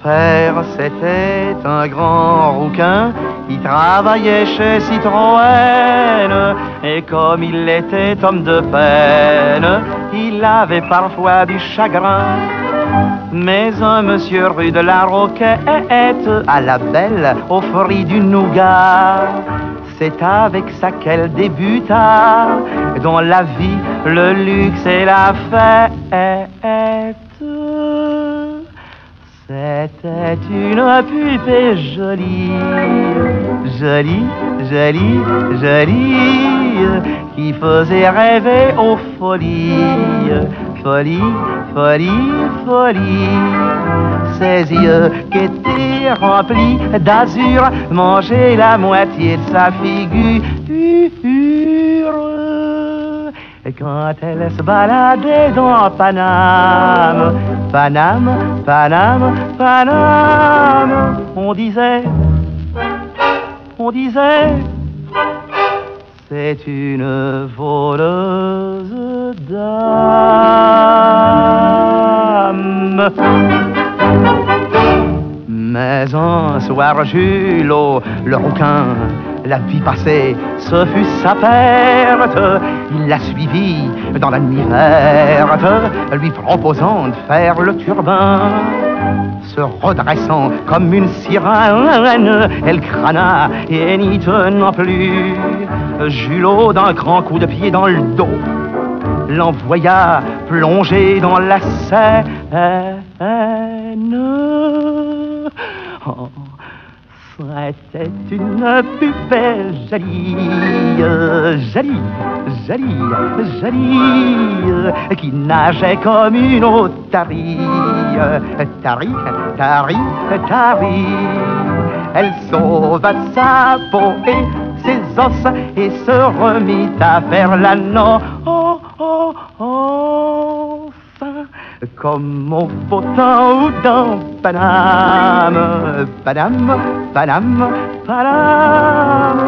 père, c'était un grand rouquin qui travaillait chez Citroën. Et comme il était homme de peine, il avait parfois du chagrin. Mais un monsieur rue de la Roquette, à la belle, offrit du nougat. C'est avec ça qu'elle débuta dans la vie, le luxe et la fête. C'était une pupée jolie, jolie, jolie, jolie, qui faisait rêver aux folies, folie, folie, folie. Ses yeux qui étaient remplis d'azur mangeaient la moitié de sa figure. Et quand elle se baladait dans Paname, Paname, Paname, Paname, on disait, c'est une voleuse d'âme. Mais un soir, Julot, le rouquin, la vit passer, ce fut sa perte. Il la suivit dans la nuit verte, lui proposant de faire le turbin. Se redressant comme une sirène, elle crâna et n'y tenant plus, Julot, d'un grand coup de pied dans le dos, l'envoya plonger dans la Seine. Oh, c'était une pupée jolie, jolie, jolie, jolie, qui nageait comme une otarie, tarie, tarie, tarie. Elle sauva sa peau et ses os et se remit à faire la noce. Comme au beau temps ou dans Paname, Paname, Paname, Paname.